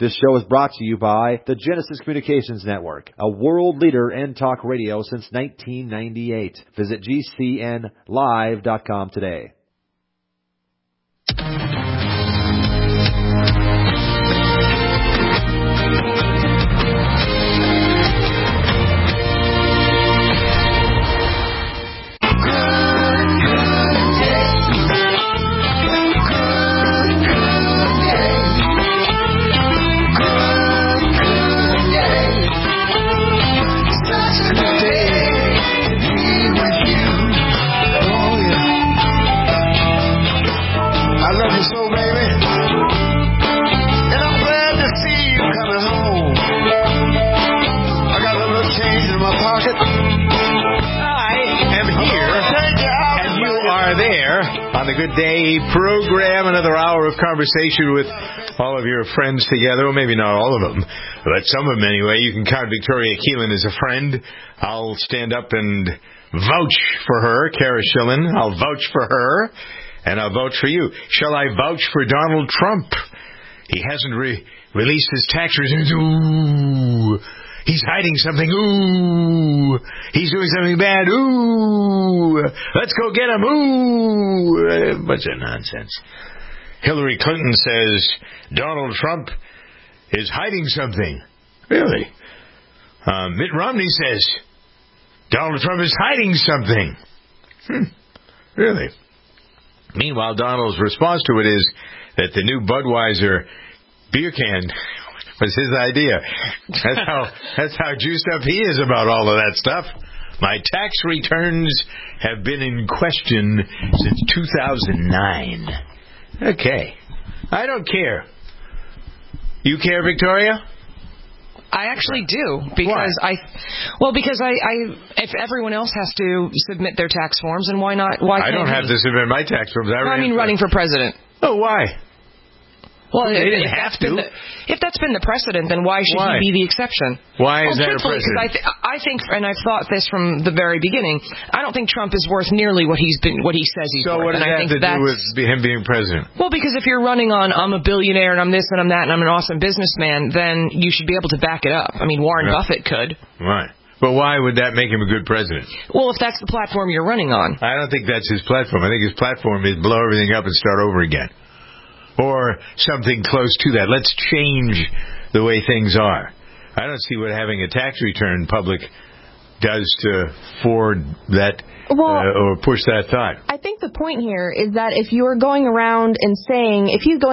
This show is brought to you by the Genesis Communications Network, a world leader in talk radio since 1998. Visit GCNlive.com today. On the Good Day program, another hour of conversation with all of your friends together. Well, maybe not all of them, but some of them anyway. You can count Victoria Keelan as a friend. I'll stand up and vouch for her. Kara Schillen, I'll vouch for her, and I'll vouch for you. Shall I vouch for Donald Trump? He hasn't released his tax returns. Ooh. He's hiding something. Ooh. He's doing something bad. Ooh. Let's go get him. Ooh. Bunch of nonsense. Hillary Clinton says Donald Trump is hiding something. Really? Mitt Romney says Donald Trump is hiding something. Really? Meanwhile, Donald's response to it is that the new Budweiser beer can was his idea. That's how juiced up he is about all of that stuff. My tax returns have been in question since 2009. Okay. I don't care. You care, Victoria? I actually do, because why? because if everyone else has to submit their tax forms, and why not? Why can't I don't have to submit my tax forms. I mean, running for president. Oh, why? Well, they didn't have to. If that's been the precedent, then why should he be the exception? Why is that a precedent? Because I think, and I've thought this from the very beginning, I don't think Trump is worth nearly what he says he's worth. So what does that have to do with him being president? Well, because if you're running on, I'm a billionaire and I'm this and I'm that and I'm an awesome businessman, then you should be able to back it up. I mean, Warren Buffett could. Right. But why would that make him a good president? Well, if that's the platform you're running on. I don't think that's his platform. I think his platform is blow everything up and start over again. Or something close to that. Let's change the way things are. I don't see what having a tax return public does to forward that or push that thought. I think the point here is that if he's going around and saying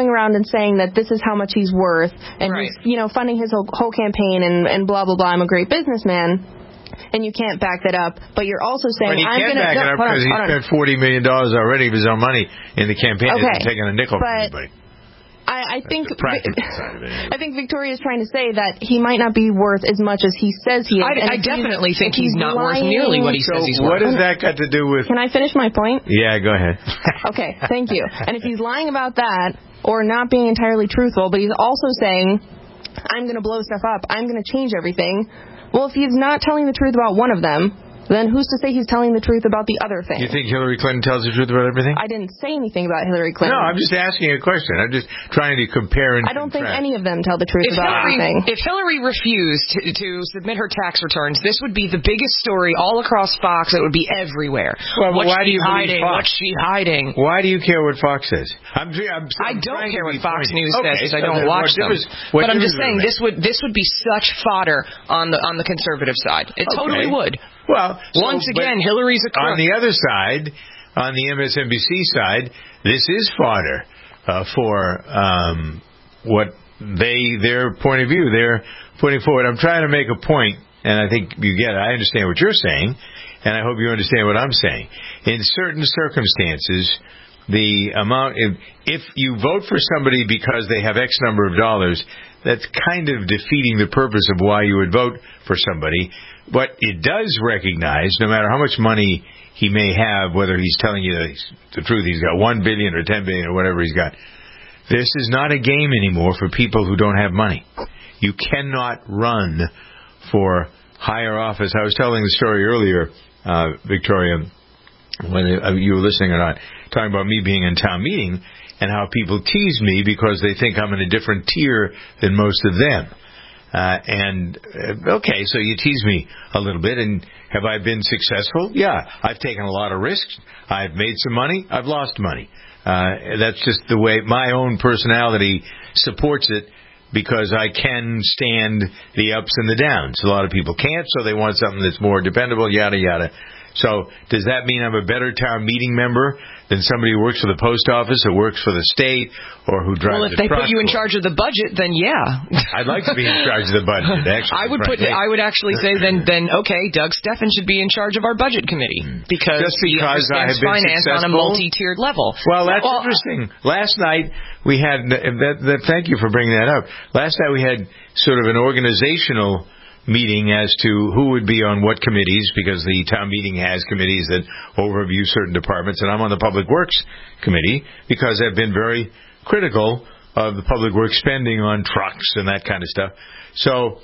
that this is how much he's worth, and he's funding his whole campaign and blah blah blah, I'm a great businessman, and you can't back that up, but you're also saying I'm going to back it up because he spent $40 million already of his own money in the campaign. He hasn't taken a nickel from anybody. I think Victoria is trying to say that he might not be worth as much as he says he is. I definitely think he's not worth nearly what he says he's worth. What has that got to do with... Can I finish my point? Yeah, go ahead. Okay, thank you. And if he's lying about that or not being entirely truthful, but he's also saying, I'm going to blow stuff up, I'm going to change everything, well, if he's not telling the truth about one of them, then who's to say he's telling the truth about the other thing? You think Hillary Clinton tells the truth about everything? I didn't say anything about Hillary Clinton. No, I'm just asking a question. I'm just trying to compare and I don't think any of them tell the truth about everything. If Hillary refused to submit her tax returns, this would be the biggest story all across Fox. It would be everywhere. Well, why do you believe Fox? What's she hiding? Why do you care what Fox says? I don't care what Fox News says because I don't watch them. But I'm just saying this would be such fodder on the conservative side. It totally would. Well, once again, Hillary's a crook. On the other side, on the MSNBC side, this is fodder for what their point of view they're putting forward. I'm trying to make a point, and I think you get it. I understand what you're saying, and I hope you understand what I'm saying. In certain circumstances, the amount if you vote for somebody because they have X number of dollars, that's kind of defeating the purpose of why you would vote for somebody. But it does recognize, no matter how much money he may have, whether he's telling you the truth, he's got $1 billion or $10 billion or whatever he's got, this is not a game anymore for people who don't have money. You cannot run for higher office. I was telling the story earlier, Victoria, whether you were listening or not, talking about me being in town meeting, and how people tease me because they think I'm in a different tier than most of them. Okay, so you tease me a little bit, and have I been successful? Yeah, I've taken a lot of risks. I've made some money. I've lost money. That's just the way my own personality supports it, because I can stand the ups and the downs. A lot of people can't, so they want something that's more dependable, yada, yada. So does that mean I'm a better town meeting member than somebody who works for the post office, or works for the state, or who drives Well, if they put you in charge of the budget, then yeah. I'd like to be in charge of the budget, actually. I would actually say then okay, Doug Steffen should be in charge of our budget committee, because he understands finance on a multi-tiered level. Well, that's interesting. Last night we had, thank you for bringing that up. Last night we had sort of an organizational meeting as to who would be on what committees, because the town meeting has committees that overview certain departments, and I'm on the Public Works Committee because I've been very critical of the Public Works spending on trucks and that kind of stuff. So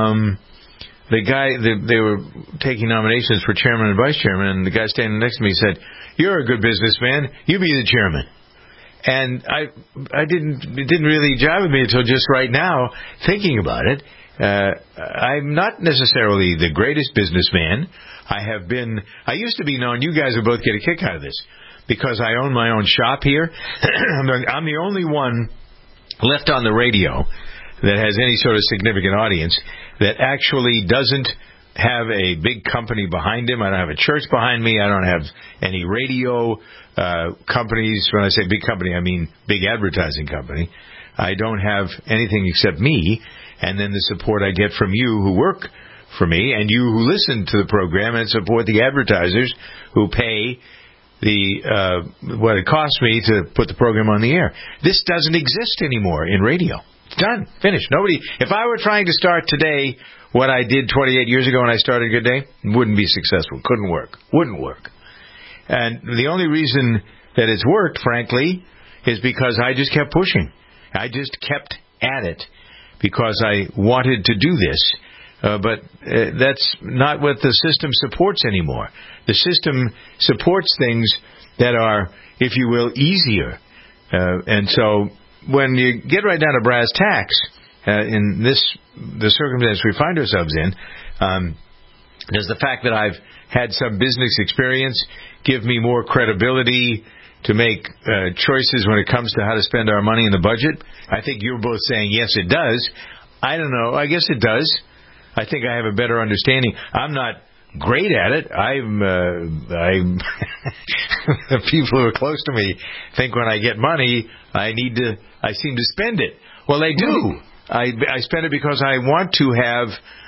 they were taking nominations for chairman and vice chairman, and the guy standing next to me said, "You're a good businessman. You be the chairman." And it didn't really jive with me until just right now, thinking about it. I'm not necessarily the greatest businessman. I used to be known, you guys will both get a kick out of this, because I own my own shop here. I'm the only one left on the radio that has any sort of significant audience that actually doesn't have a big company behind him. I don't have a church behind me. I don't have any radio companies. When I say big company, I mean big advertising company. I don't have anything except me, and then the support I get from you who work for me, and you who listen to the program and support the advertisers who pay what it costs me to put the program on the air. This doesn't exist anymore in radio. It's done. Finished. If I were trying to start today what I did 28 years ago when I started Good Day, wouldn't be successful. Couldn't work. Wouldn't work. And the only reason that it's worked, frankly, is because I just kept pushing. I just kept at it because I wanted to do this. But that's not what the system supports anymore. The system supports things that are, if you will, easier. And so when you get right down to brass tacks, in the circumstance we find ourselves in, does the fact that I've had some business experience give me more credibility to make choices when it comes to how to spend our money in the budget? I think you're both saying, yes, it does. I don't know. I guess it does. I think I have a better understanding. I'm not great at it. The people who are close to me think when I get money, I seem to spend it. Well, I do. I spend it because I want to have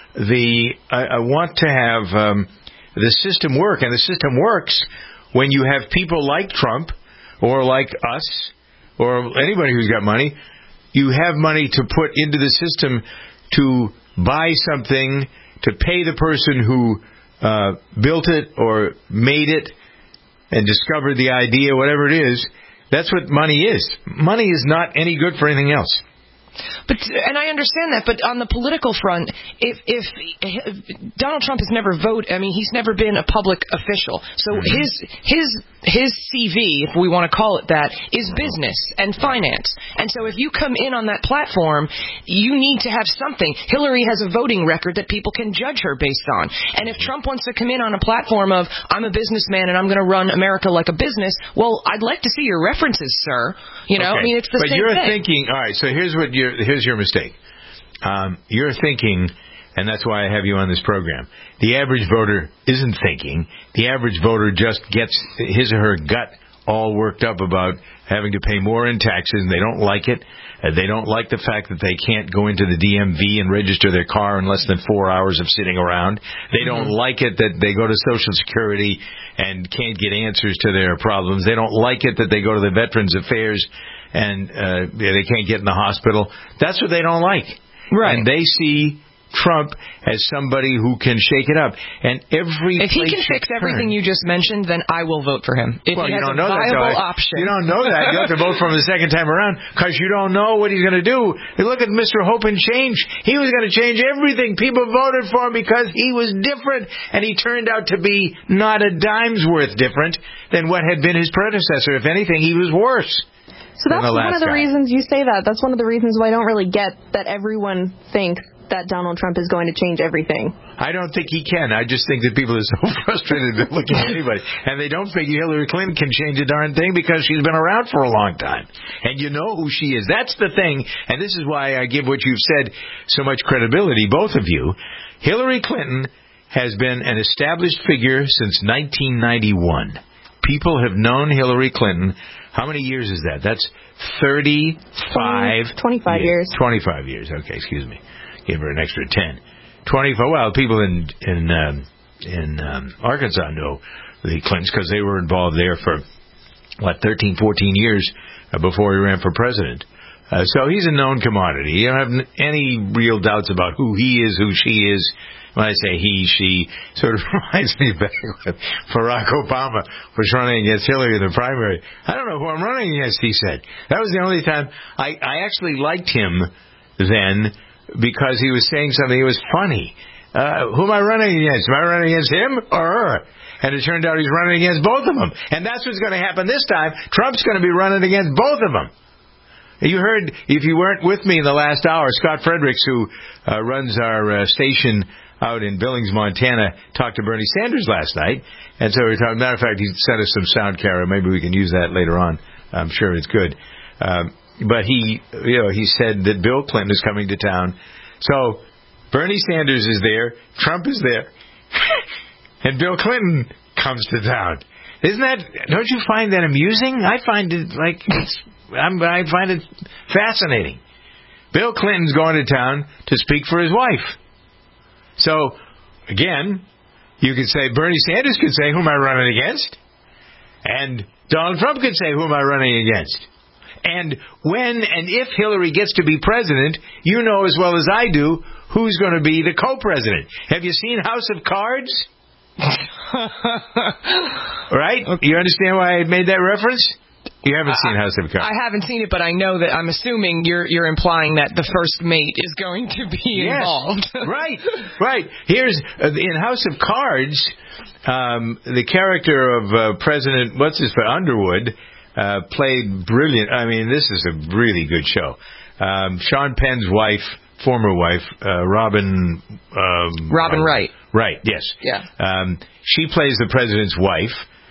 the system work, and the system works when you have people like Trump or like us or anybody who's got money. You have money to put into the system to buy something, to pay the person who built it or made it and discovered the idea, whatever it is. That's what money is. Money is not any good for anything else. And I understand that, but on the political front, if Donald Trump has never voted, I mean, he's never been a public official. So his CV, if we want to call it that, is business and finance. And so if you come in on that platform, you need to have something. Hillary has a voting record that people can judge her based on. And if Trump wants to come in on a platform of, I'm a businessman and I'm going to run America like a business, well, I'd like to see your references, sir. You know, okay. I mean, it's the same thing. But you're thinking, all right, so here's your mistake. You're thinking, and that's why I have you on this program, the average voter isn't thinking. The average voter just gets his or her gut all worked up about having to pay more in taxes, and they don't like it. They don't like the fact that they can't go into the DMV and register their car in less than 4 hours of sitting around. They don't like it that they go to Social Security and can't get answers to their problems. They don't like it that they go to the Veterans Affairs and they can't get in the hospital. That's what they don't like. Right. And they see Trump as somebody who can shake it up. And if he can fix everything you just mentioned, then I will vote for him. If he has a viable option. You don't know that. You have to vote for him the second time around because you don't know what he's going to do. You look at Mr. Hope and Change. He was going to change everything. People voted for him because he was different, and he turned out to be not a dime's worth different than what had been his predecessor. If anything, he was worse. So that's one of the reasons you say that. That's one of the reasons why I don't really get that everyone thinks that Donald Trump is going to change everything. I don't think he can. I just think that people are so frustrated they're looking at anybody. And they don't figure Hillary Clinton can change a darn thing because she's been around for a long time. And you know who she is. That's the thing. And this is why I give what you've said so much credibility, both of you. Hillary Clinton has been an established figure since 1991. People have known Hillary Clinton. How many years is that? That's 25 years. 25 years. Okay, excuse me. Gave her an extra 10. 24. Well, people in Arkansas know the Clintons because they were involved there for 13, 14 years before he ran for president. So he's a known commodity. You don't have any real doubts about who he is, who she is. When I say he, she, sort of reminds me back when Barack Obama was running against Hillary in the primary. I don't know who I'm running against, he said. That was the only time I actually liked him then, because he was saying something that was funny. Who am I running against? Am I running against him or her? And it turned out he's running against both of them. And that's what's going to happen this time. Trump's going to be running against both of them. You heard, if you weren't with me in the last hour, Scott Fredericks, who runs our station out in Billings, Montana, talked to Bernie Sanders last night. And so we're talking, matter of fact, he sent us some sound, Kara. Maybe we can use that later on. I'm sure it's good. But he said that Bill Clinton is coming to town. So Bernie Sanders is there, Trump is there, and Bill Clinton comes to town. Isn't that? Don't you find that amusing? I find it I find it fascinating. Bill Clinton's going to town to speak for his wife. So again, you could say Bernie Sanders could say, "Who am I running against?" And Donald Trump could say, "Who am I running against?" And when and if Hillary gets to be president, you know as well as I do who's going to be the co-president. Have you seen House of Cards? Right? Okay. You understand why I made that reference? You haven't seen House of Cards. I haven't seen it, but I know that I'm assuming you're implying that the first mate is going to be involved. Right. Here's in House of Cards, the character of President Underwood played brilliant. I mean, this is a really good show. Sean Penn's wife, former wife, Robin Wright. Right, yes. Yeah. She plays the president's wife,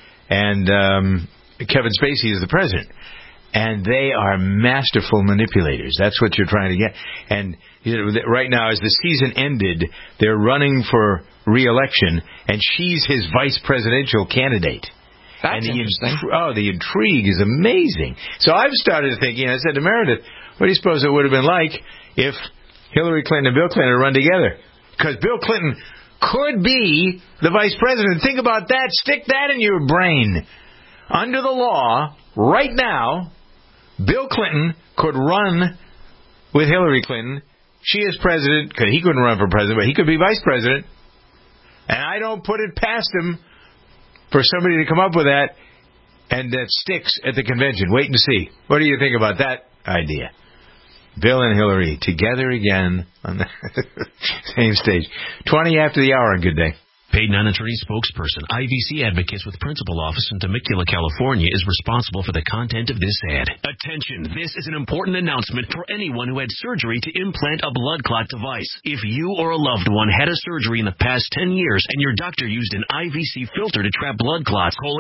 and Kevin Spacey is the president. And they are masterful manipulators. That's what you're trying to get. And right now, as the season ended, they're running for re-election, and she's his vice presidential candidate. That's interesting. The intrigue is amazing. So I've started thinking, I said to Meredith, what do you suppose it would have been like if Hillary Clinton and Bill Clinton run together? Because Bill Clinton could be the vice president. Think about that. Stick that in your brain. Under the law, right now, Bill Clinton could run with Hillary Clinton. She is president, because he couldn't run for president, but he could be vice president. And I don't put it past him for somebody to come up with that, and that sticks at the convention. Wait and see. What do you think about that idea? Bill and Hillary together again on the same stage. 20 after the hour, and good day. Paid non-attorney spokesperson, IVC Advocates with principal office in Temecula, California, is responsible for the content of this ad. Attention, this is an important announcement for anyone who had surgery to implant a blood clot device. If you or a loved one had a surgery in the past 10 years and your doctor used an IVC filter to trap blood clots, call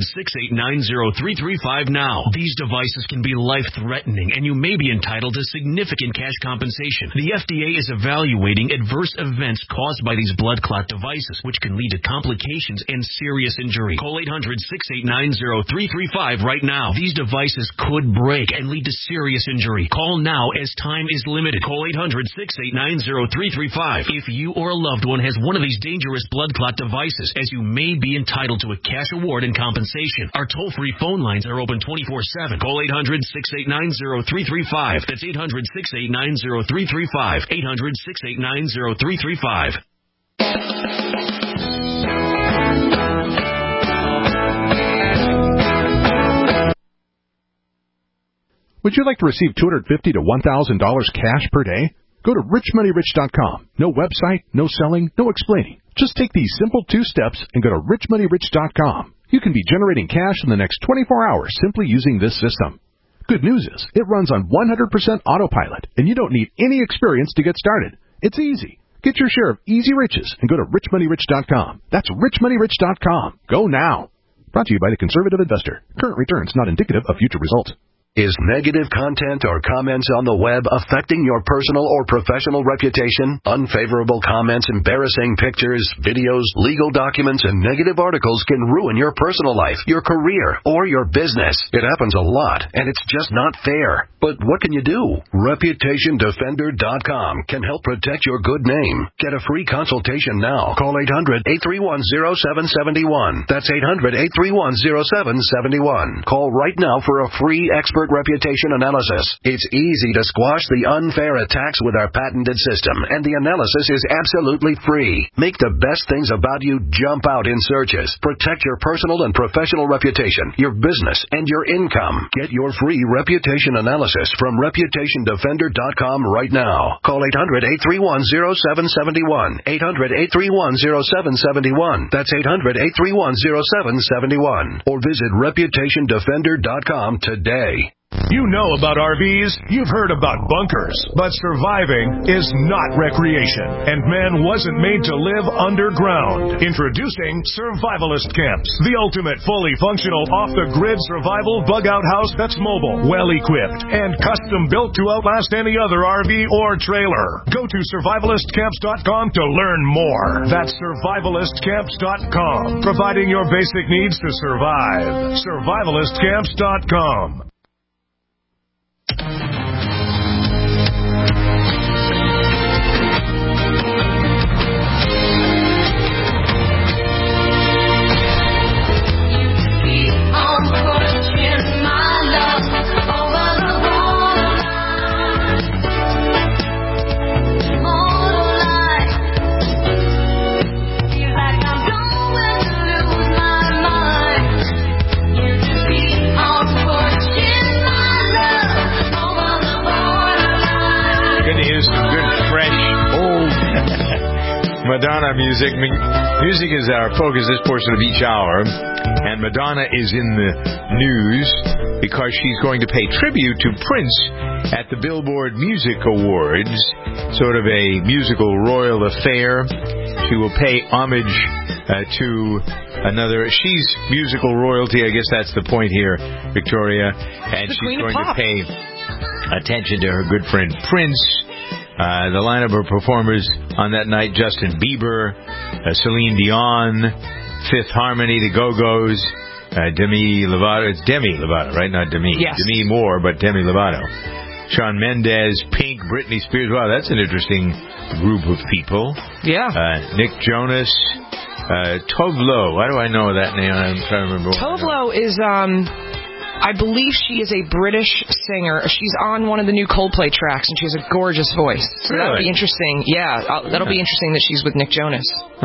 800-689-0335 now. These devices can be life-threatening, and you may be entitled to significant cash compensation. The FDA is evaluating adverse events caused by these blood clot devices, which can lead to complications and serious injury. Call 800-689-0335 right now. These devices could break and lead to serious injury. Call now as time is limited. Call 800-689-0335 if you or a loved one has one of these dangerous blood clot devices, as you may be entitled to a cash award and compensation. Our toll-free phone lines are open 24/7. Call 800-689-0335. That's 800-689-0335. 800-689-0335. Would you like to receive $250 to $1,000 cash per day? Go to richmoneyrich.com. No website, no selling, no explaining. Just take these simple 2 steps and go to richmoneyrich.com. You can be generating cash in the next 24 hours simply using this system. Good news is, it runs on 100% autopilot, and you don't need any experience to get started. It's easy. Get your share of easy riches and go to richmoneyrich.com. That's richmoneyrich.com. Go now. Brought to you by the Conservative Investor. Current returns not indicative of future results. Is negative content or comments on the web affecting your personal or professional reputation? Unfavorable comments, embarrassing pictures, videos, legal documents, and negative articles can ruin your personal life, your career, or your business. It happens a lot, and it's just not fair. But what can you do? ReputationDefender.com can help protect your good name. Get a free consultation now. Call 800-831-0771. That's 800-831-0771. Call right now for a free expert reputation analysis. It's easy to squash the unfair attacks with our patented system, and the analysis is absolutely free. Make the best things about you jump out in searches. Protect your personal and professional reputation, your business, and your income. Get your free reputation analysis from ReputationDefender.com right now. Call 800-831-0771. 800-831-0771. That's 800-831-0771. Or visit ReputationDefender.com today. You know about RVs, you've heard about bunkers, but surviving is not recreation, and man wasn't made to live underground. Introducing Survivalist Camps, the ultimate fully functional off-the-grid survival bug-out house that's mobile, well-equipped, and custom-built to outlast any other RV or trailer. Go to survivalistcamps.com to learn more. That's survivalistcamps.com, providing your basic needs to survive. survivalistcamps.com. Madonna music. Music is our focus this portion of each hour, and Madonna is in the news because she's going to pay tribute to Prince at the Billboard Music Awards, sort of a musical royal affair. She will pay homage to another. She's musical royalty, I guess that's the point here, Victoria, and she's going to pay attention to her good friend Prince. The lineup of performers on that night: Justin Bieber, Celine Dion, Fifth Harmony, the Go-Go's, Demi Lovato. It's Demi Lovato, right? Not Demi. Yes. Demi Moore, but Demi Lovato. Shawn Mendes, Pink, Britney Spears. Wow, that's an interesting group of people. Yeah. Nick Jonas, Tove Lo. Why do I know that name? I'm trying to remember. Tove Lo is, I believe she is a British singer. She's on one of the new Coldplay tracks, and she has a gorgeous voice. So really? That'll be interesting. Yeah, that'll be interesting that she's with Nick Jonas.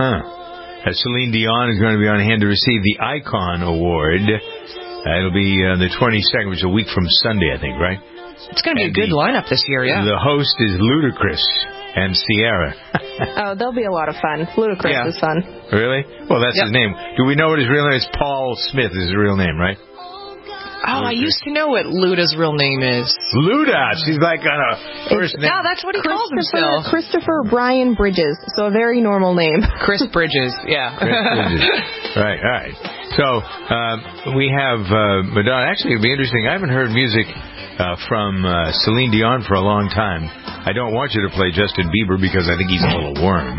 Celine Dion is going to be on hand to receive the Icon Award. It'll be the 22nd, which is a week from Sunday, I think, right? It's going to be a good lineup this year, yeah. The host is Ludacris and Ciara. Oh, they'll be a lot of fun. Ludacris is fun. Really? Well, that's his name. Do we know what his real name is? Paul Smith is his real name, right? Oh, I used to know what Luda's real name is. Luda. She's like on a first name. No, that's what he calls himself. Christopher Brian Bridges. So a very normal name. Chris Bridges, yeah. Chris Bridges. Right, all right. So we have Madonna. Actually, it'd be interesting. I haven't heard music from Celine Dion for a long time. I don't want you to play Justin Bieber because I think he's a little worm.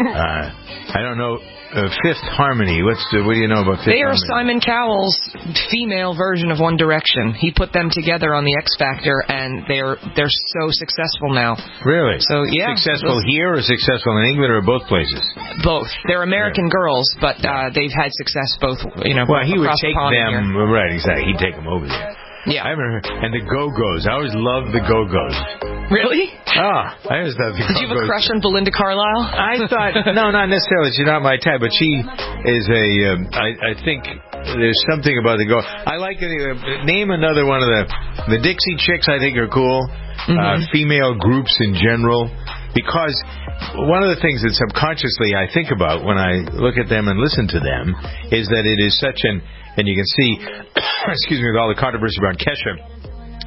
I don't know. Fifth Harmony. What do you know about Fifth Harmony? They are Simon Cowell's female version of One Direction. He put them together on the X Factor, and they're so successful now. Really? So yeah. Successful here or successful in England or both places? Both. They're American girls, but they've had success both. Well, he would take them. Here. Right, exactly. He'd take them over there. Yeah. I haven't heard. And the Go-Go's. I always loved the Go-Go's. Really? I always thought the Go-Go's. Did you have a crush on Belinda Carlisle? I thought, no, not necessarily. She's not my type, but she is I think there's something about the Go. I like name another one of the Dixie Chicks. I think are cool. Female groups in general, because one of the things that subconsciously I think about when I look at them and listen to them is that it is such and you can see, excuse me, with all the controversy around Kesha,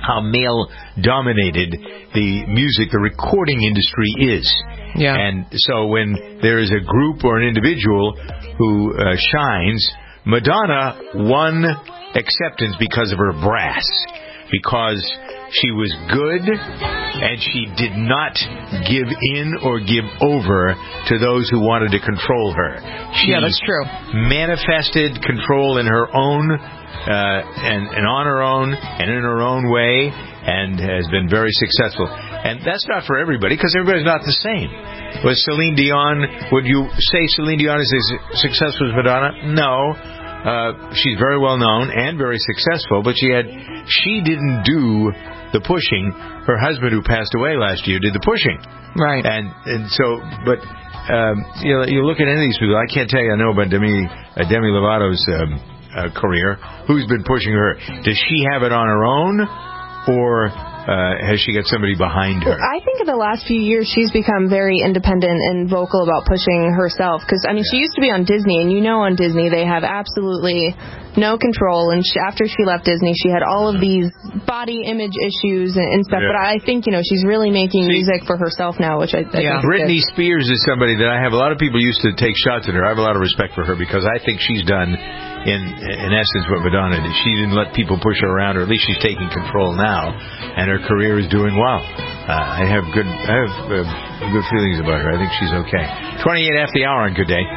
how male-dominated the music, the recording industry is. Yeah. And so when there is a group or an individual who shines, Madonna won acceptance because of her brass, because she was good and she did not give in or give over to those who wanted to control her. She that's true. manifested control in her own and on her own and in her own way, and has been very successful. And that's not for everybody, because everybody's not the same. Was Celine Dion, would you say Celine Dion is as successful as Madonna? No. She's very well known and very successful, but she didn't do the pushing. Her husband, who passed away last year, did the pushing. Right. And so, but you look at any of these people. I can't tell you I know about Demi Lovato's career. Who's been pushing her? Does she have it on her own, or has she got somebody behind her? I think in the last few years she's become very independent and vocal about pushing herself. Because, I mean, she used to be on Disney, and on Disney they have absolutely no control. And after she left Disney, she had all of these body image issues and stuff. Yeah. But I think, she's really making music for herself now, which I think is Britney good. Spears is somebody that I have a lot of people used to take shots at her. I have a lot of respect for her, because I think she's done in essence what Madonna did. She didn't let people push her around, or at least she's taking control now, and her career is doing well. I have good feelings about her. I think she's okay. 28 after the hour on Good Day.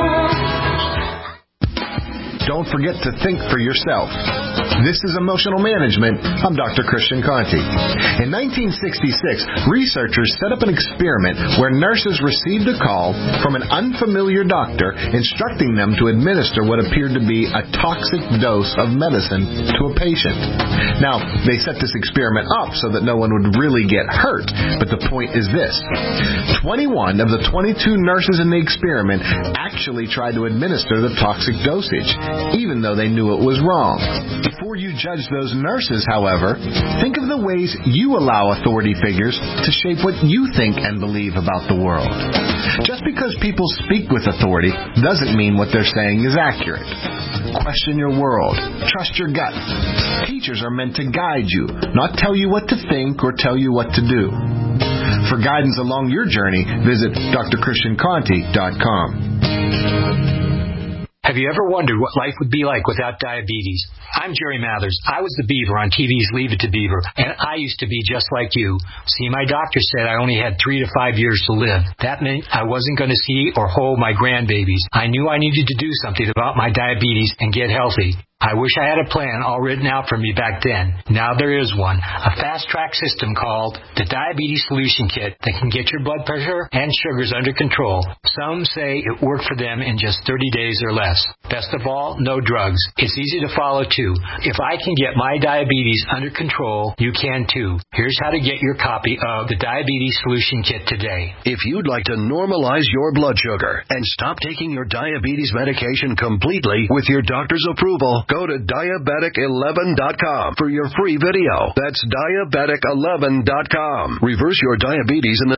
Don't forget to think for yourself. This is Emotional Management. I'm Dr. Christian Conti. In 1966, researchers set up an experiment where nurses received a call from an unfamiliar doctor instructing them to administer what appeared to be a toxic dose of medicine to a patient. Now, they set this experiment up so that no one would really get hurt, but the point is this. 21 of the 22 nurses in the experiment actually tried to administer the toxic dosage, even though they knew it was wrong. Before you judge those nurses, however, think of the ways you allow authority figures to shape what you think and believe about the world. Just because people speak with authority doesn't mean what they're saying is accurate. Question your world. Trust your gut. Teachers are meant to guide you, not tell you what to think or tell you what to do. For guidance along your journey, visit drchristianconti.com. Have you ever wondered what life would be like without diabetes? I'm Jerry Mathers. I was the Beaver on TV's Leave It to Beaver, and I used to be just like you. See, my doctor said I only had 3 to 5 years to live. That meant I wasn't going to see or hold my grandbabies. I knew I needed to do something about my diabetes and get healthy. I wish I had a plan all written out for me back then. Now there is one. A fast-track system called the Diabetes Solution Kit that can get your blood pressure and sugars under control. Some say it worked for them in just 30 days or less. Best of all, no drugs. It's easy to follow, too. If I can get my diabetes under control, you can, too. Here's how to get your copy of the Diabetes Solution Kit today. If you'd like to normalize your blood sugar and stop taking your diabetes medication completely with your doctor's approval, go to diabetic11.com for your free video. That's diabetic11.com. Reverse your diabetes in the...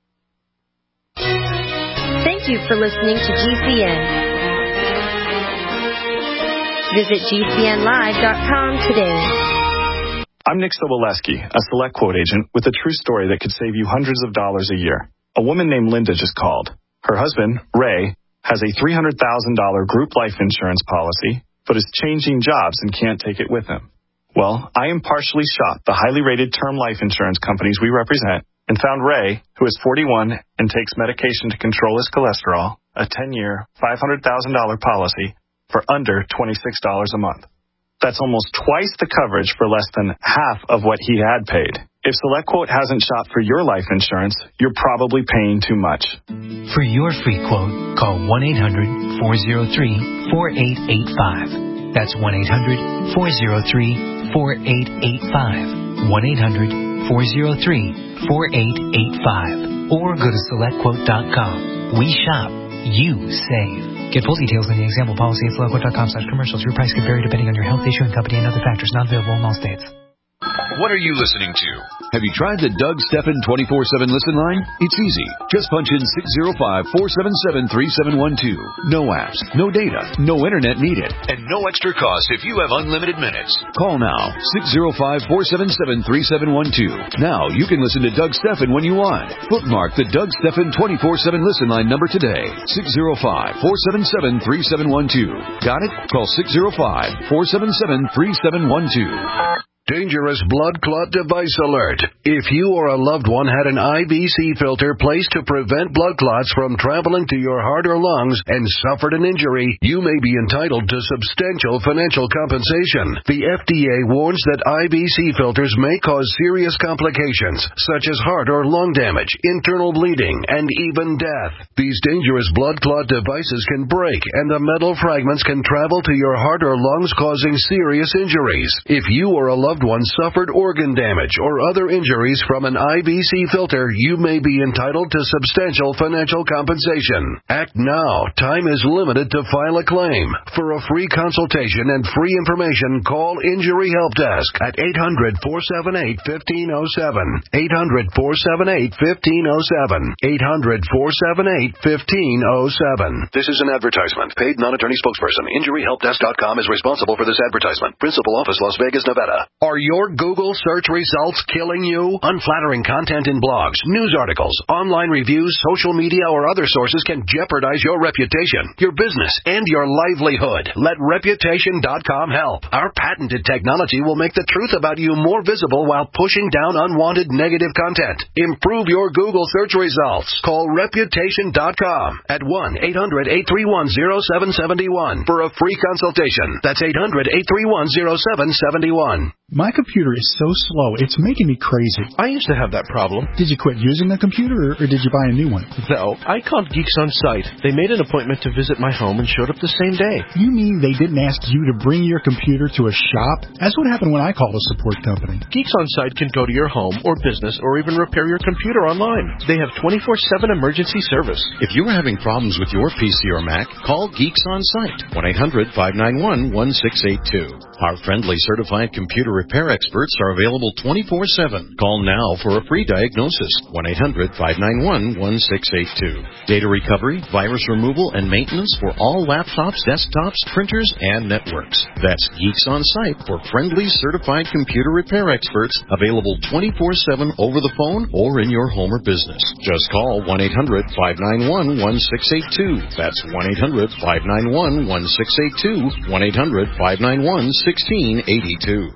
Thank you for listening to GCN. Visit GCNlive.com today. I'm Nick Soboleski, a Select Quote agent with a true story that could save you hundreds of dollars a year. A woman named Linda just called. Her husband, Ray, has a $300,000 group life insurance policy, but is changing jobs and can't take it with him. Well, I impartially shopped the highly rated term life insurance companies we represent and found Ray, who is 41 and takes medication to control his cholesterol, a 10-year, $500,000 policy for under $26 a month. That's almost twice the coverage for less than half of what he had paid. If SelectQuote hasn't shopped for your life insurance, you're probably paying too much. For your free quote, call 1-800-403-4885. That's 1-800-403-4885. 1-800-403-4885. Or go to SelectQuote.com. We shop. You save. Get full details in the example policy at SelectQuote.com/commercials. Your price can vary depending on your health issue and company and other factors. Not available in all states. What are you listening to? Have you tried the Doug Stephan 24/7 listen line? It's easy. Just punch in 605-477-3712. No apps, no data, no internet needed, and no extra cost if you have unlimited minutes. Call now, 605-477-3712. Now you can listen to Doug Stephan when you want. Bookmark the Doug Stephan 24/7 listen line number today. 605-477-3712. Got it? Call 605-477-3712. Dangerous blood clot device alert. If you or a loved one had an IVC filter placed to prevent blood clots from traveling to your heart or lungs and suffered an injury, you may be entitled to substantial financial compensation. The FDA warns that IVC filters may cause serious complications, such as heart or lung damage, internal bleeding, and even death. These dangerous blood clot devices can break, and the metal fragments can travel to your heart or lungs, causing serious injuries. If you or a loved one suffered organ damage or other injuries from an IVC filter, you may be entitled to substantial financial compensation. Act now. Time is limited to file a claim. For a free consultation and free information, call Injury Help Desk at 800-478-1507. 800-478-1507. 800-478-1507. This is an advertisement. Paid non-attorney spokesperson. InjuryHelpDesk.com is responsible for this advertisement. Principal office, Las Vegas, Nevada. Are your Google search results killing you? Unflattering content in blogs, news articles, online reviews, social media, or other sources can jeopardize your reputation, your business, and your livelihood. Let Reputation.com help. Our patented technology will make the truth about you more visible while pushing down unwanted negative content. Improve your Google search results. Call Reputation.com at 1-800-831-0771 for a free consultation. That's 800-831-0771. My computer is so slow, it's making me crazy. I used to have that problem. Did you quit using the computer, or did you buy a new one? No, I called Geeks On Site. They made an appointment to visit my home and showed up the same day. You mean they didn't ask you to bring your computer to a shop? That's what happened when I called a support company. Geeks On Site can go to your home or business or even repair your computer online. They have 24/7 emergency service. If you are having problems with your PC or Mac, call Geeks On Site, 1-800-591-1682. Our friendly certified computer repair experts are available 24/7. Call now for a free diagnosis. 1-800-591-1682. Data recovery, virus removal, and maintenance for all laptops, desktops, printers, and networks. That's Geeks On Site for friendly certified computer repair experts, available 24/7 over the phone or in your home or business. Just call 1-800-591-1682. That's 1-800-591-1682. 1-800-591-1682.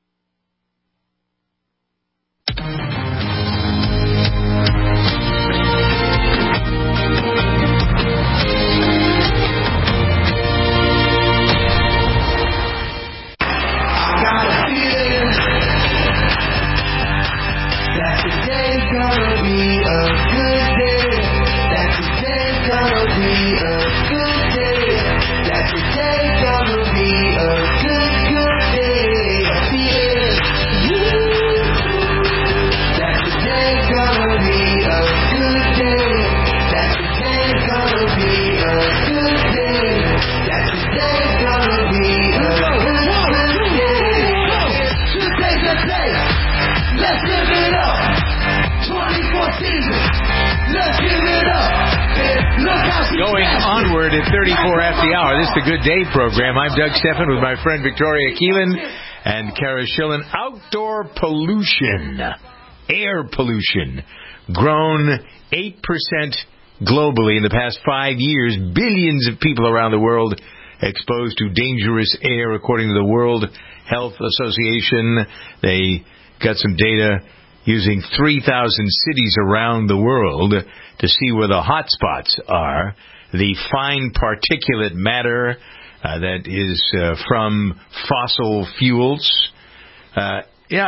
Going onward at 34 after the hour. This is the Good Day program. I'm Doug Stephan with my friend Victoria Keelan and Kara Schillen. Outdoor pollution, air pollution, grown 8% globally in the past 5 years. Billions of people around the world exposed to dangerous air, according to the World Health Association. They got some data using 3,000 cities around the world to see where the hot spots are. The fine particulate matter that is from fossil fuels. I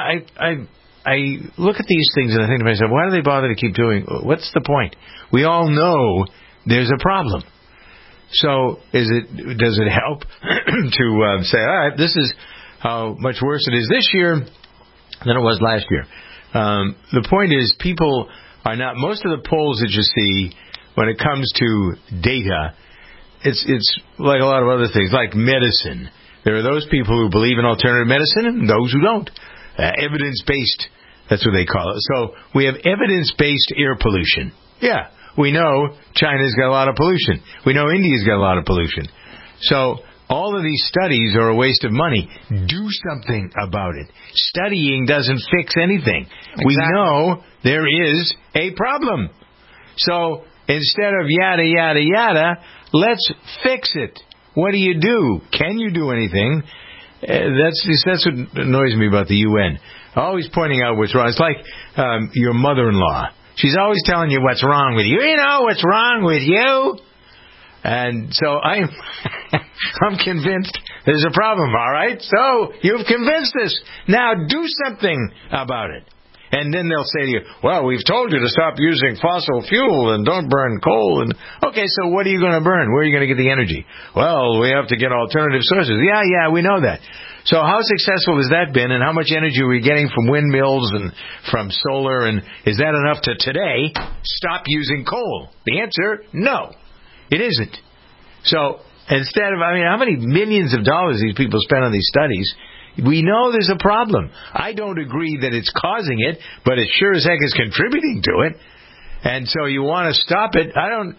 look at these things and I think to myself, why do they bother to keep doing? What's the point? We all know there's a problem. So does it help to say, all right, this is how much worse it is this year than it was last year? The point is, people are not, most of the polls that you see when it comes to data, it's like a lot of other things, like medicine. There are those people who believe in alternative medicine and those who don't. evidence-based. That's what they call it. So we have evidence-based air pollution. Yeah, we know China's got a lot of pollution. We know India's got a lot of pollution. So all of these studies are a waste of money. Do something about it. Studying doesn't fix anything. Exactly. We know there is a problem. So instead of yada, yada, yada, let's fix it. What do? Can you do anything? That's what annoys me about the UN. Always pointing out what's wrong. It's like your mother-in-law. She's always telling you what's wrong with you. You know what's wrong with you? And so I'm convinced there's a problem, all right? So you've convinced us. Now do something about it. And then they'll say to you, well, we've told you to stop using fossil fuel and don't burn coal. And okay, so what are you going to burn? Where are you going to get the energy? Well, we have to get alternative sources. Yeah, we know that. So how successful has that been, and how much energy are we getting from windmills and from solar? And is that enough to today stop using coal? The answer, no, it isn't. So instead of, how many millions of dollars these people spend on these studies? We know there's a problem. I don't agree that it's causing it, but it sure as heck is contributing to it. And so you want to stop it.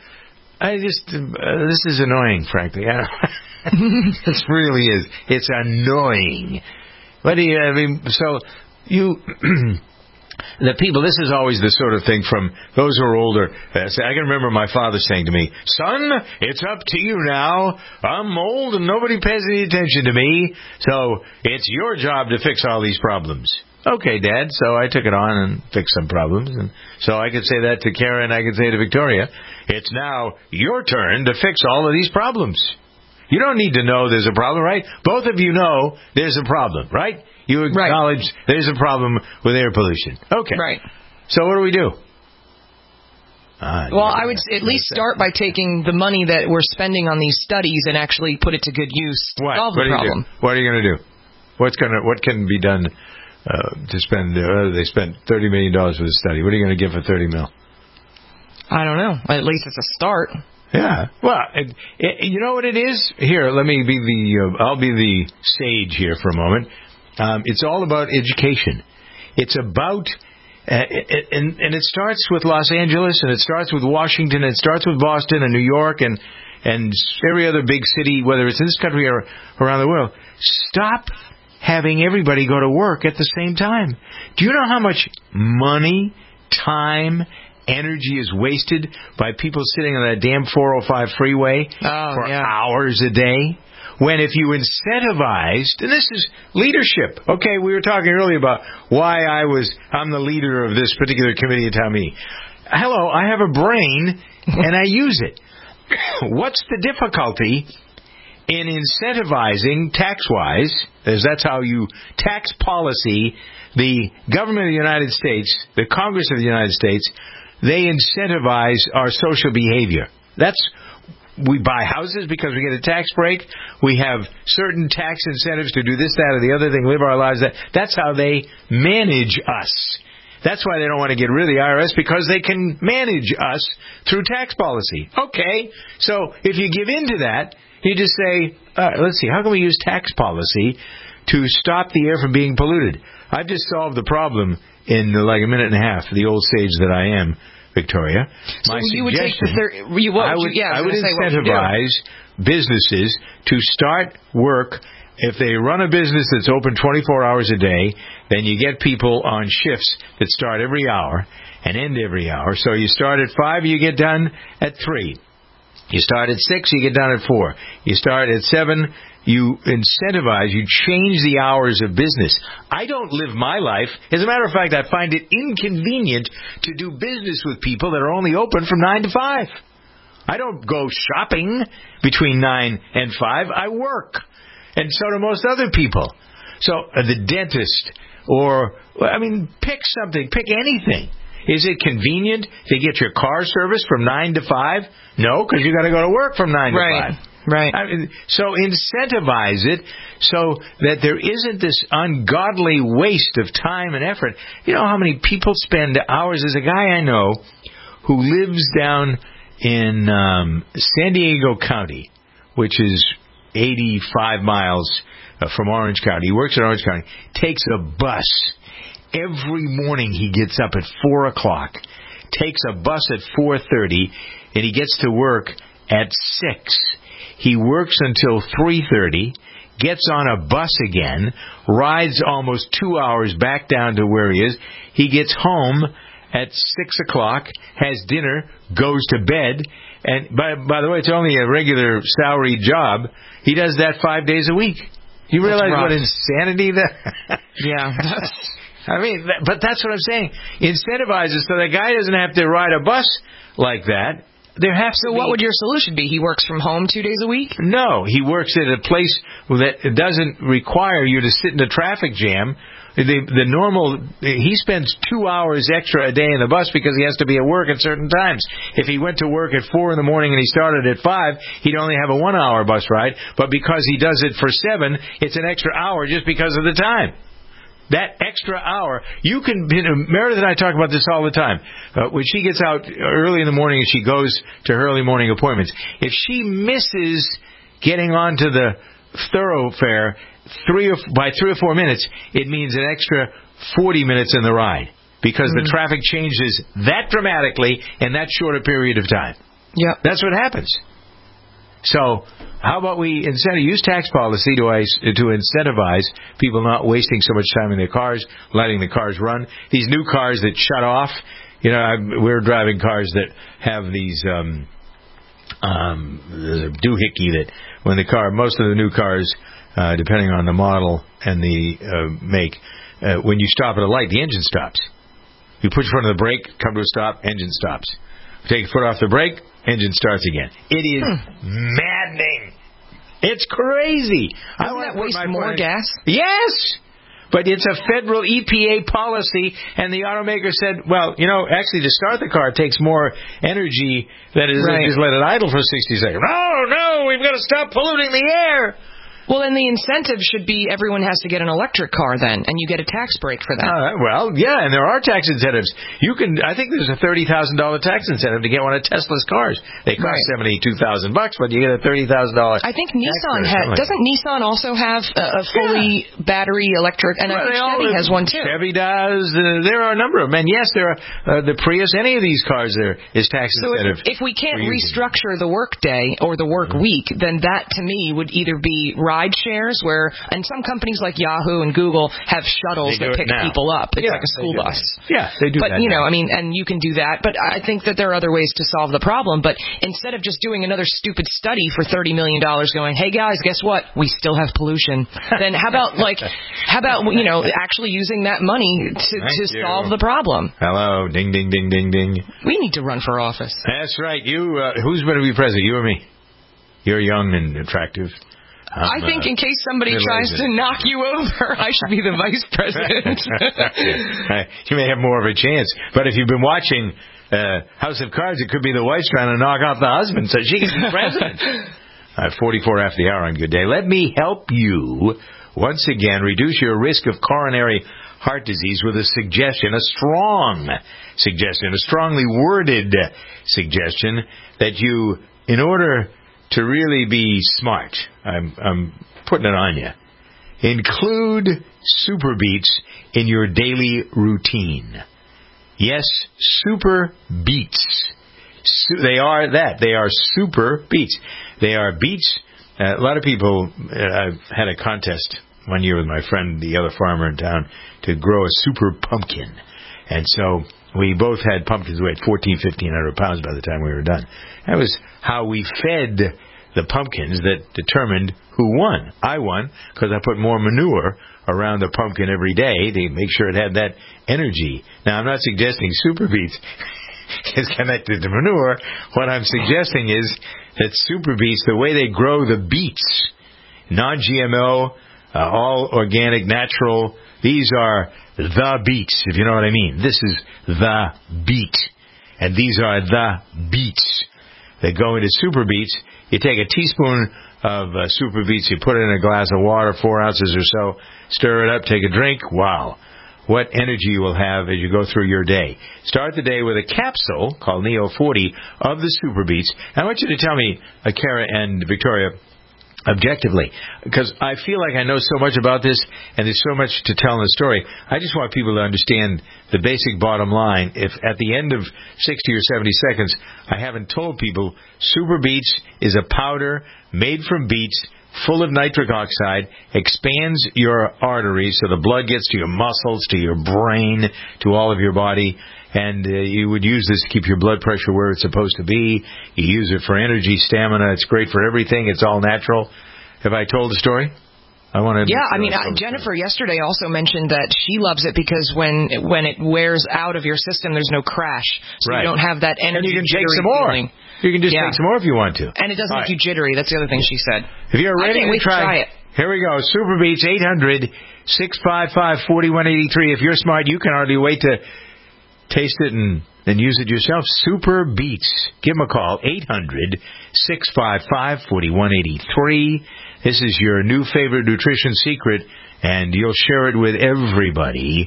This is annoying, frankly. This really is. It's annoying. The people, this is always the sort of thing from those who are older. I can remember my father saying to me, son, it's up to you now. I'm old and nobody pays any attention to me, so it's your job to fix all these problems. Okay, Dad. So I took it on and fixed some problems. And so I could say that to Karen, I could say to Victoria, it's now your turn to fix all of these problems. You don't need to know there's a problem, right? Both of you know there's a problem, right? You acknowledge there's a problem with air pollution. Okay. Right. So what do we do? Well, I would at least start by taking the money that we're spending on these studies and actually put it to good use to solve the problem. What are you going to do? What can be done to spend? They spent $30 million for the study. What are you going to give for $30 million? I don't know. At least it's a start. Yeah. Well, you know what it is? Here, I'll be the sage here for a moment. It's all about education. It's about, and it starts with Los Angeles, and it starts with Washington, and it starts with Boston and New York, and every other big city, whether it's in this country or around the world. Stop having everybody go to work at the same time. Do you know how much money, time, energy is wasted by people sitting on that damn 405 freeway for hours a day? When if you incentivized, and this is leadership. Okay, we were talking earlier about why I'm the leader of this particular committee at town meeting. Hello, I have a brain and I use it. What's the difficulty in incentivizing tax-wise, as that's how you tax policy, the government of the United States, the Congress of the United States, they incentivize our social behavior. We buy houses because we get a tax break. We have certain tax incentives to do this, that, or the other thing, live our lives. That's how they manage us. That's why they don't want to get rid of the IRS, because they can manage us through tax policy. Okay, so if you give in to that, you just say, let's see, how can we use tax policy to stop the air from being polluted? I've just solved the problem in like a minute and a half, the old sage that I am, Victoria. So My you would take I would incentivize businesses to start work. If they run a business that's open 24 hours a day, then you get people on shifts that start every hour and end every hour. So you start at 5, you get done at 3. You start at 6, you get done at 4. You start at 7, you incentivize, you change the hours of business. I don't live my life. As a matter of fact, I find it inconvenient to do business with people that are only open from 9 to 5. I don't go shopping between 9 and 5. I work. And so do most other people. So the dentist, pick something, pick anything. Is it convenient to get your car serviced from 9 to 5? No, because you got to go to work from 9 to 5. Right. So incentivize it so that there isn't this ungodly waste of time and effort. You know how many people spend hours? There's a guy I know who lives down in San Diego County, which is 85 miles from Orange County. He works in Orange County. Takes a bus. Every morning he gets up at 4 o'clock, takes a bus at 4:30, and he gets to work at 6. He works until 3:30, gets on a bus again, rides almost 2 hours back down to where he is. He gets home at 6 o'clock, has dinner, goes to bed. And by the way, it's only a regular salary job. He does that 5 days a week. You realize what insanity that? Yeah. I mean, but that's what I'm saying. Incentivize it so the guy doesn't have to ride a bus like that. There has to be. What would your solution be? He works from home 2 days a week? No, he works at a place that doesn't require you to sit in a traffic jam. The normal, he spends 2 hours extra a day in the bus because he has to be at work at certain times. If he went to work at 4 in the morning and he started at 5, he'd only have a 1 hour bus ride. But because he does it for 7, it's an extra hour just because of the time. That extra hour, you can, Meredith and I talk about this all the time. When she gets out early in the morning and she goes to her early morning appointments, if she misses getting onto the thoroughfare by 3 or 4 minutes, it means an extra 40 minutes in the ride because the traffic changes that dramatically in that short a period of time. Yeah, that's what happens. So how about we use tax policy to incentivize people not wasting so much time in their cars, letting the cars run. These new cars that shut off, we're driving cars that have these doohickey that when most of the new cars, depending on the model and the make, when you stop at a light, the engine stops. You put your foot on the brake, come to a stop, engine stops. Take your foot off the brake, engine starts again. It is maddening. It's crazy. Doesn't that waste more gas? Yes. But it's a federal EPA policy, and the automaker said, well, actually to start the car it takes more energy than it is to just let it idle for 60 seconds. No, we've got to stop polluting the air. Well, then the incentive should be everyone has to get an electric car then, and you get a tax break for that. And there are tax incentives. I think there's a $30,000 tax incentive to get one of Tesla's cars. They cost $72,000, but you get a $30,000. I think Nissan doesn't Nissan also have a fully battery electric? And I think Chevy has one too. Chevy does. There are a number of them. And yes, there are the Prius. Any of these cars there is tax incentive. So if we can't restructure the work day or the work week, then that to me would either be ride shares and some companies like Yahoo and Google have shuttles that pick people up. It's like a school bus. Yeah, they do that. But, and you can do that. But I think that there are other ways to solve the problem. But instead of just doing another stupid study for $30 million going, hey, guys, guess what? We still have pollution. Then how about actually using that money to solve the problem? Hello. Ding, ding, ding, ding, ding. We need to run for office. That's right. Who's going to be president, you or me? You're young and attractive. I think in case somebody tries to knock you over, I should be the vice president. You may have more of a chance. But if you've been watching House of Cards, it could be the wife's trying to knock off the husband so she can be president. 44 after the hour on Good Day. Let me help you once again reduce your risk of coronary heart disease with a suggestion, a strongly worded suggestion that you, in order to really be smart, I'm putting it on you, include Super Beets in your daily routine. Yes, Super Beets. They are that. They are Super Beets. They are beets. A lot of people, I've had a contest one year with my friend, the other farmer in town, to grow a super pumpkin. And so we both had pumpkins. We had 1,500 pounds by the time we were done. That was how we fed the pumpkins that determined who won. I won because I put more manure around the pumpkin every day to make sure it had that energy. Now, I'm not suggesting Super Beets is connected to manure. What I'm suggesting is that Super Beets, the way they grow the beets, non-GMO, all organic, natural, these are the beets, if you know what I mean. This is the beet. And these are the beets that go into Super Beets. You take a teaspoon of Super Beets, you put it in a glass of water, 4 ounces or so, stir it up, take a drink. Wow. What energy you will have as you go through your day. Start the day with a capsule called Neo 40 of the Super Beets. I want you to tell me, Kara and Victoria, objectively, because I feel like I know so much about this, and there's so much to tell in the story. I just want people to understand the basic bottom line. If at the end of 60 or 70 seconds, I haven't told people, Super Beets is a powder made from beets, full of nitric oxide, expands your arteries so the blood gets to your muscles, to your brain, to all of your body. And you would use this to keep your blood pressure where it's supposed to be. You use it for energy, stamina. It's great for everything. It's all natural. Have I told the story? I want to. Yeah, I mean, Jennifer yesterday also mentioned that she loves it because when it wears out of your system, there's no crash. So you don't have that energy. And you can take some feeling. more. You can just take some more if you want to. And it doesn't make you jittery. That's the other thing she said. If you're ready to try it. Here we go. Super Beets, 800-655-4183. If you're smart, you can hardly wait to taste it and use it yourself. Super Beets. Give them a call. 800-655-4183. This is your new favorite nutrition secret, and you'll share it with everybody.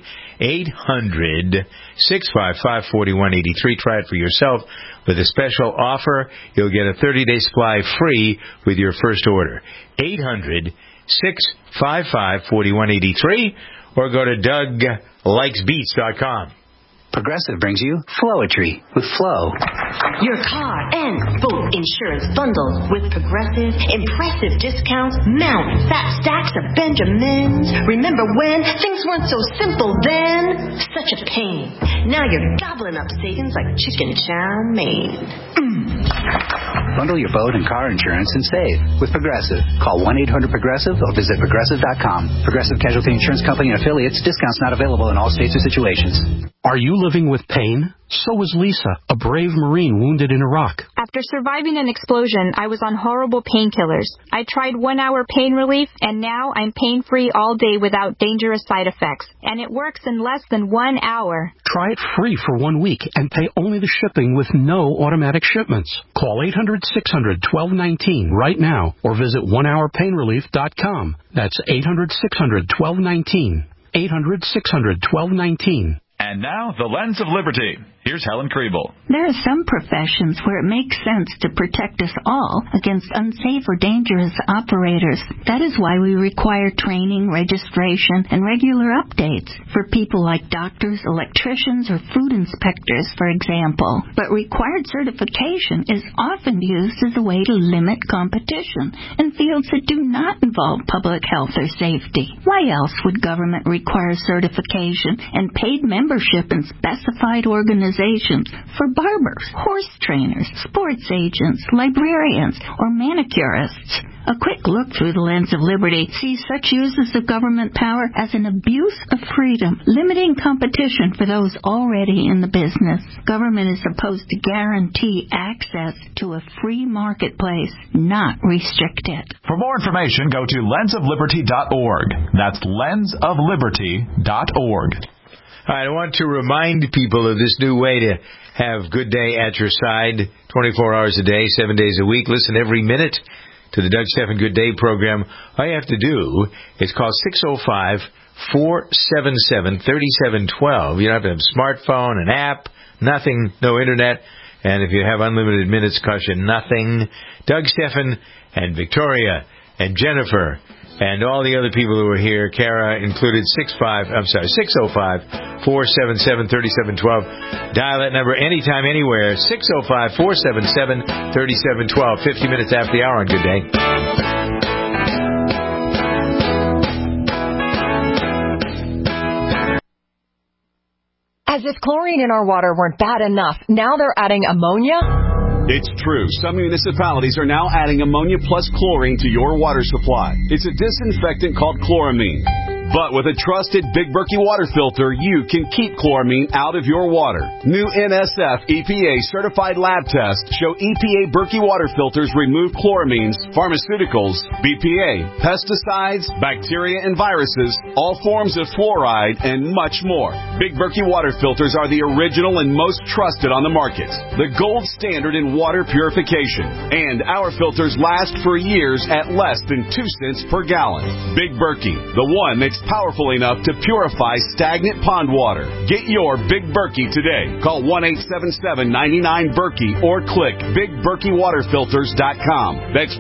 800-655-4183. Try it for yourself. With a special offer, you'll get a 30-day supply free with your first order. 800-655-4183, or go to DougLikesBeets.com. Progressive brings you Flowetry with Flow. Your car and boat insurance bundles with Progressive. Impressive discounts. Mount fat stacks of Benjamins. Remember when things weren't so simple then? Such a pain. Now you're gobbling up savings like chicken chow mein. Bundle your boat and car insurance and save with Progressive. Call 1-800-PROGRESSIVE or visit Progressive.com. Progressive Casualty Insurance Company and affiliates. Discounts not available in all states or situations. Are you living with pain? So is Lisa, a brave Marine wounded in Iraq. After surviving an explosion, I was on horrible painkillers. I tried 1-hour pain relief, and now I'm pain-free all day without dangerous side effects. And it works in less than 1 hour. Try it free for 1 week and pay only the shipping with no automatic shipments. Call 800-600-1219 right now or visit onehourpainrelief.com. That's 800-600-1219. 800-600-1219. And now, the Lens of Liberty. Here's Helen Kriebel. There are some professions where it makes sense to protect us all against unsafe or dangerous operators. That is why we require training, registration, and regular updates for people like doctors, electricians, or food inspectors, for example. But required certification is often used as a way to limit competition in fields that do not involve public health or safety. Why else would government require certification and paid membership in specified organizations for barbers, horse trainers, sports agents, librarians, or manicurists? A quick look through the Lens of Liberty sees such uses of government power as an abuse of freedom, limiting competition for those already in the business. Government is supposed to guarantee access to a free marketplace, not restrict it. For more information, go to lensofliberty.org. That's lensofliberty.org. I want to remind people of this new way to have Good Day at your side, 24 hours a day, 7 days a week. Listen every minute to the Doug Stephan Good Day program. All you have to do is call 605-477-3712. You don't have to have a smartphone, an app, nothing, no internet. And if you have unlimited minutes, cost you nothing. Doug Stephan and Victoria and Jennifer and all the other people who were here, Kara included, 605-477-3712. Dial that number anytime, anywhere, 605-477-3712. 50 minutes after the hour on Good Day. As if chlorine in our water weren't bad enough, now they're adding ammonia? It's true. Some municipalities are now adding ammonia plus chlorine to your water supply. It's a disinfectant called chloramine. But with a trusted Big Berkey water filter, you can keep chloramine out of your water. New NSF EPA certified lab tests show EPA Berkey water filters remove chloramines, pharmaceuticals, BPA, pesticides, bacteria and viruses, all forms of fluoride, and much more. Big Berkey water filters are the original and most trusted on the market. The gold standard in water purification. And our filters last for years at less than 2 cents per gallon. Big Berkey, the one that's powerful enough to purify stagnant pond water. Get your Big Berkey today. Call 1-877-99-BERKEY or click BigBerkeyWaterFilters.com. That's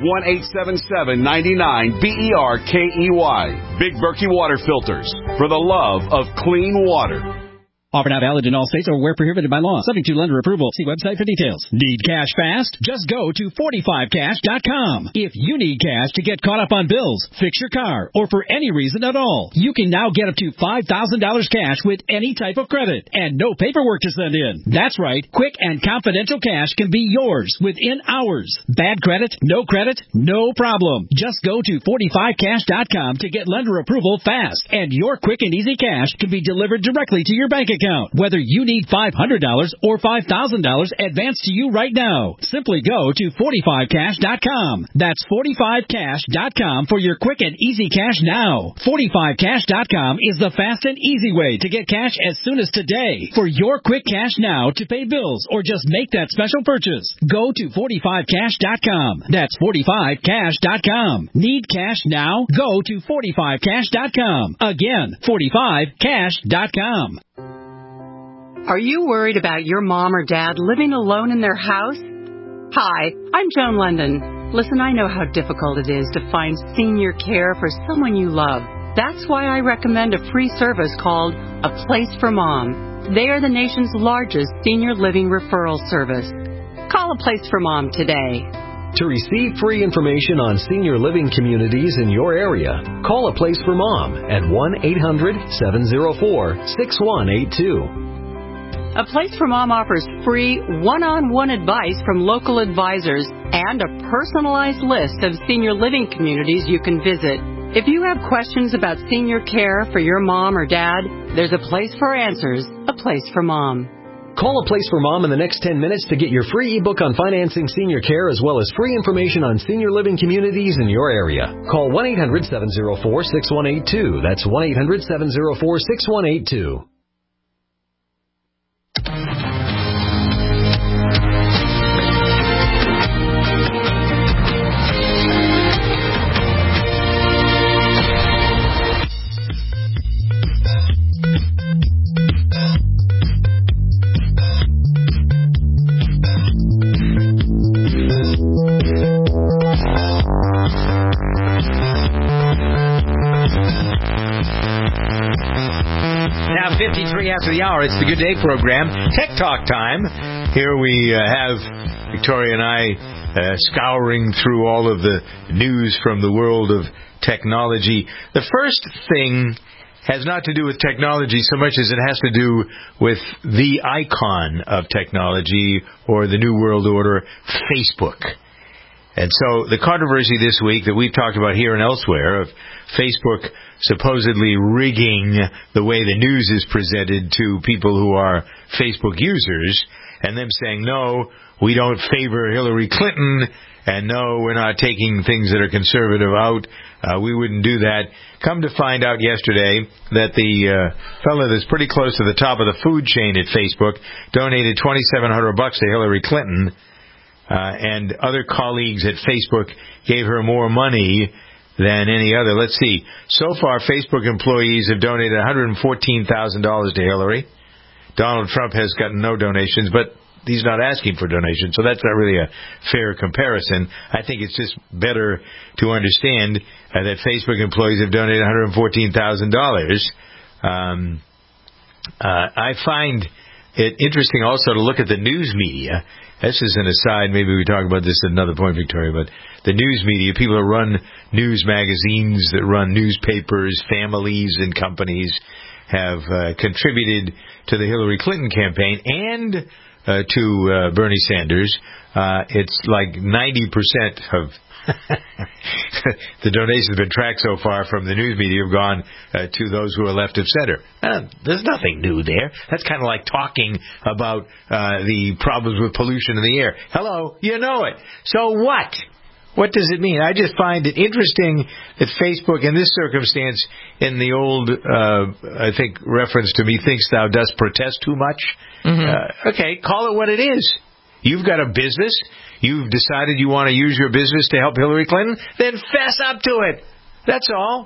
1-877-99-BERKEY. Big Berkey Water Filters, for the love of clean water. Offer not valid in all states or where prohibited by law. Subject to lender approval. See website for details. Need cash fast? Just go to 45cash.com. If you need cash to get caught up on bills, fix your car, or for any reason at all, you can now get up to $5,000 cash with any type of credit and no paperwork to send in. That's right. Quick and confidential cash can be yours within hours. Bad credit? No problem. Just go to 45cash.com to get lender approval fast, and your quick and easy cash can be delivered directly to your bank account. Whether you need $500 or $5,000 advanced to you right now, simply go to 45cash.com. That's 45cash.com for your quick and easy cash now. 45cash.com is the fast and easy way to get cash as soon as today. For your quick cash now to pay bills or just make that special purchase, go to 45cash.com. That's 45cash.com. Need cash now? Go to 45cash.com. Again, 45cash.com. Are you worried about your mom or dad living alone in their house? Hi, I'm Joan London. Listen, I know how difficult it is to find senior care for someone you love. That's why I recommend a free service called A Place for Mom. They are the nation's largest senior living referral service. Call A Place for Mom today. To receive free information on senior living communities in your area, call A Place for Mom at 1-800-704-6182. A Place for Mom offers free one-on-one advice from local advisors and a personalized list of senior living communities you can visit. If you have questions about senior care for your mom or dad, there's a place for answers. A Place for Mom. Call A Place for Mom in the next 10 minutes to get your free ebook on financing senior care as well as free information on senior living communities in your area. Call 1-800-704-6182. That's 1-800-704-6182. Now 53 after the hour, it's the Good Day program, Tech Talk time. Here we have Victoria and I scouring through all of the news from the world of technology. The first thing has not to do with technology so much as it has to do with the icon of technology or the New World Order, Facebook. And so the controversy this week that we've talked about here and elsewhere of Facebook supposedly rigging the way the news is presented to people who are Facebook users, and them saying, no, we don't favor Hillary Clinton, and no, we're not taking things that are conservative out. We wouldn't do that. Come to find out yesterday that the fellow that's pretty close to the top of the food chain at Facebook donated $2,700 to Hillary Clinton, and other colleagues at Facebook gave her more money than any other. Let's see. So far, Facebook employees have donated $114,000 to Hillary. Donald Trump has gotten no donations, but he's not asking for donations, so that's not really a fair comparison. I think it's just better to understand that Facebook employees have donated $114,000. I find it interesting also to look at the news media. This is an aside. Maybe we talk about this at another point, Victoria. But the news media, people that run news magazines, that run newspapers, families and companies have contributed to the Hillary Clinton campaign and to Bernie Sanders. It's like 90% of the donations have been tracked so far from the news media have gone to those who are left of center. There's nothing new there. That's kind of like talking about the problems with pollution in the air. Hello, you know it. So what? What does it mean? I just find it interesting that Facebook, in this circumstance, in the old, I think, reference to methinks thou dost protest too much. Mm-hmm. Okay, call it what it is. You've got a business. You've decided you want to use your business to help Hillary Clinton. Then fess up to it. That's all.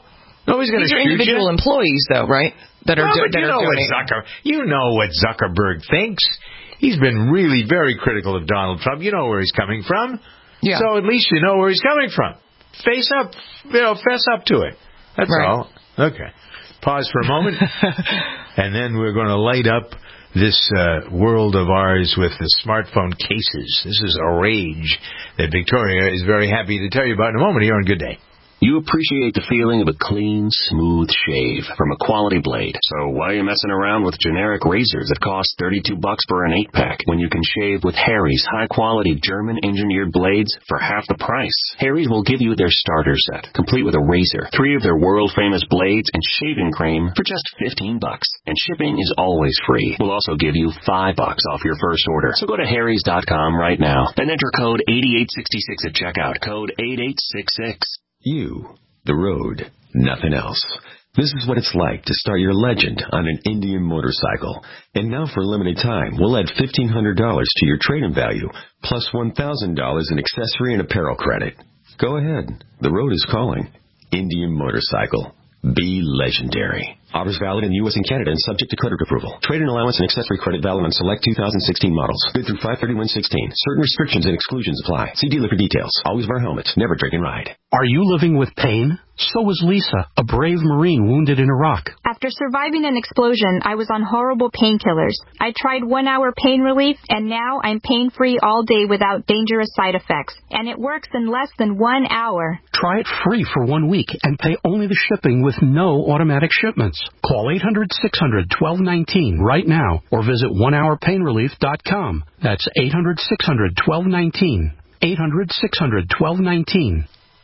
Nobody's going to shoot you. These are individual employees, though, right? That are you know what Zuckerberg thinks. He's been really very critical of Donald Trump. You know where he's coming from. Yeah. So at least you know where he's coming from. Fess up to it. That's all. Okay. Pause for a moment. And then we're going to light up this world of ours with the smartphone cases. This is a rage that Victoria is very happy to tell you about in a moment here on Good Day. You appreciate the feeling of a clean, smooth shave from a quality blade. So why are you messing around with generic razors that cost $32 for an 8-pack when you can shave with Harry's high-quality German-engineered blades for half the price? Harry's will give you their starter set, complete with a razor, 3 of their world-famous blades, and shaving cream for just $15. And shipping is always free. We'll also give you $5 off your first order. So go to harrys.com right now and enter code 8866 at checkout. Code 8866. You, the road, nothing else. This is what it's like to start your legend on an Indian motorcycle. And now for a limited time, we'll add $1,500 to your trade-in value, plus $1,000 in accessory and apparel credit. Go ahead. The road is calling. Indian Motorcycle. Be legendary. Offers valid in the U.S. and Canada and subject to credit approval. Trade-in allowance and accessory credit valid on select 2016 models. Good through 5/31/16. Certain restrictions and exclusions apply. See dealer for details. Always wear helmets. Never drink and ride. Are you living with pain? So was Lisa, a brave Marine wounded in Iraq. After surviving an explosion, I was on horrible painkillers. I tried 1-hour pain relief, and now I'm pain-free all day without dangerous side effects. And it works in less than 1 hour. Try it free for 1 week and pay only the shipping with no automatic shipments. Call 800-600-1219 right now or visit onehourpainrelief.com. That's 800-600-1219. 800-600-1219.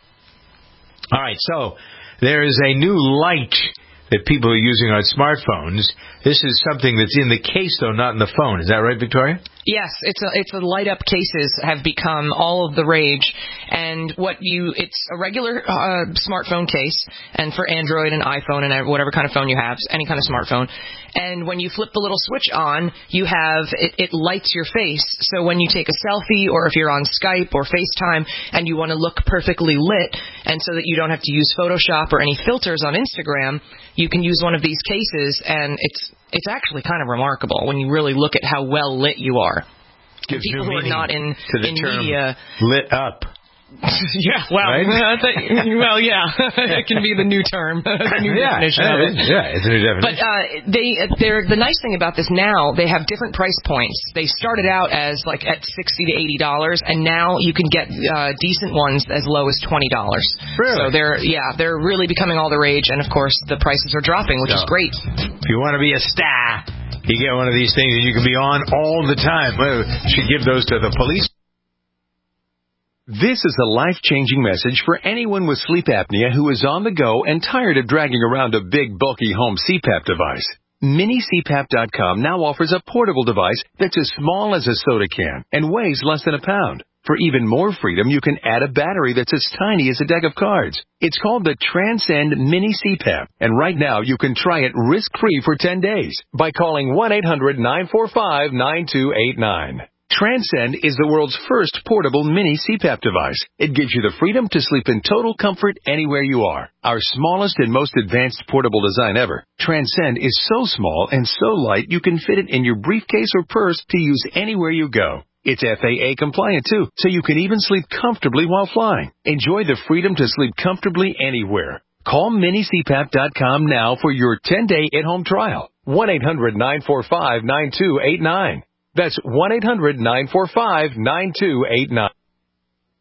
All right, so there is a new light that people are using on smartphones. This is something that's in the case, though, not in the phone. Is that right, Victoria? Yes, it's a light up cases have become all of the rage, and it's a regular smartphone case, and for Android and iPhone and whatever kind of phone you have, any kind of smartphone. And when you flip the little switch on, you have it lights your face. So when you take a selfie, or if you're on Skype or FaceTime and you want to look perfectly lit, and so that you don't have to use Photoshop or any filters on Instagram, you can use one of these cases, and it's actually kind of remarkable when you really look at how well lit you are. Gives people who are not in term media. Lit up. Yeah, well, right? It can be the new term, the new definition of it. Yeah, it's a new definition. But the nice thing about this now, they have different price points. They started out as like at $60 to $80, and now you can get decent ones as low as $20. Really? So they're really becoming all the rage, and of course the prices are dropping, which is great. If you want to be a star, you get one of these things, and you can be on all the time. Well, you should give those to the police. This is a life-changing message for anyone with sleep apnea who is on the go and tired of dragging around a big, bulky home CPAP device. MiniCPAP.com now offers a portable device that's as small as a soda can and weighs less than a pound. For even more freedom, you can add a battery that's as tiny as a deck of cards. It's called the Transcend Mini CPAP, and right now you can try it risk-free for 10 days by calling 1-800-945-9289. Transcend is the world's first portable mini CPAP device. It gives you the freedom to sleep in total comfort anywhere you are. Our smallest and most advanced portable design ever, Transcend is so small and so light you can fit it in your briefcase or purse to use anywhere you go. It's FAA compliant too, so you can even sleep comfortably while flying. Enjoy the freedom to sleep comfortably anywhere. Call MiniCPAP.com now for your 10-day at-home trial. 1-800-945-9289. That's 1-800-945-9289.